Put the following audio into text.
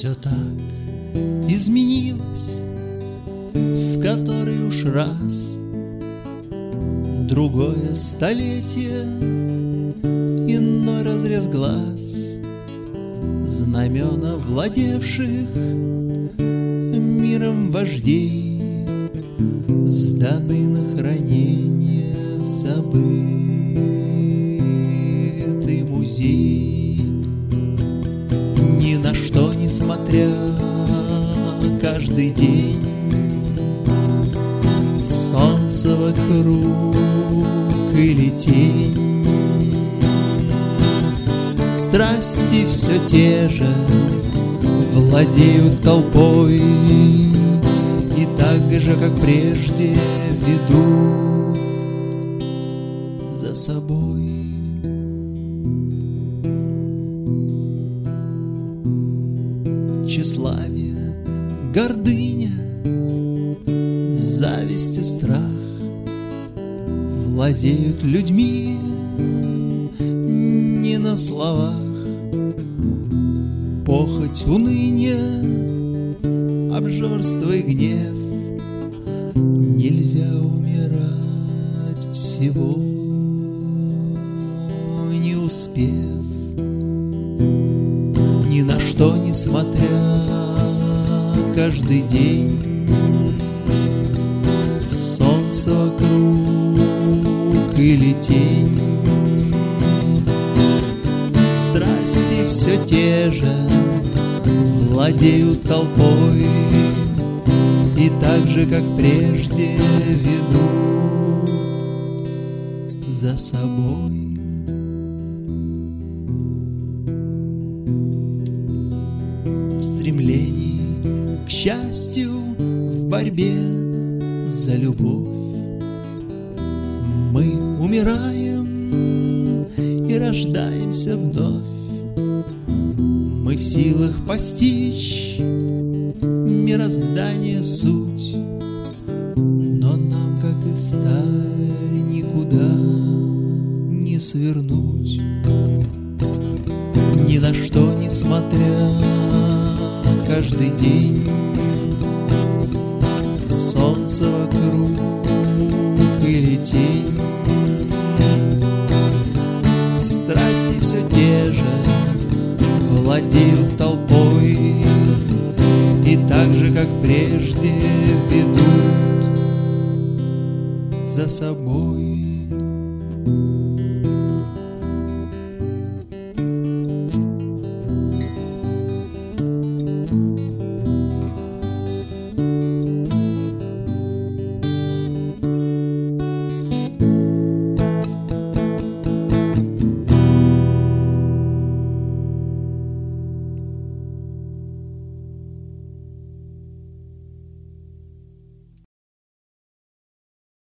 Все так изменилось в который уж раз. Другое столетие, иной разрез глаз, знамена владевших миром вождей сданы на хранение в забытый музей. Ни на что не смотря, каждый день солнце вокруг или тень. Страсти все те же владеют толпой и так же, как прежде, ведут за собой. Тщеславие, гордыня, зависть и страх владеют людьми не на словах. Похоть, уныние, обжорство и гнев. Нельзя умирать всего, не успев. Ни на что не смотря, каждый день солнце вокруг или тень. Страсти все те же владеют толпой и так же, как прежде, ведут за собой. В стремлении к счастью, в борьбе за любовь мы умираем и рождаемся вновь. Мы в силах постичь мироздание суть, но нам, как и в старь, никуда не свернуть. Ни на что не смотря, каждый день солнце вокруг или тень. Страсти все те же владеют толпой и так же, как прежде, ведут за собой.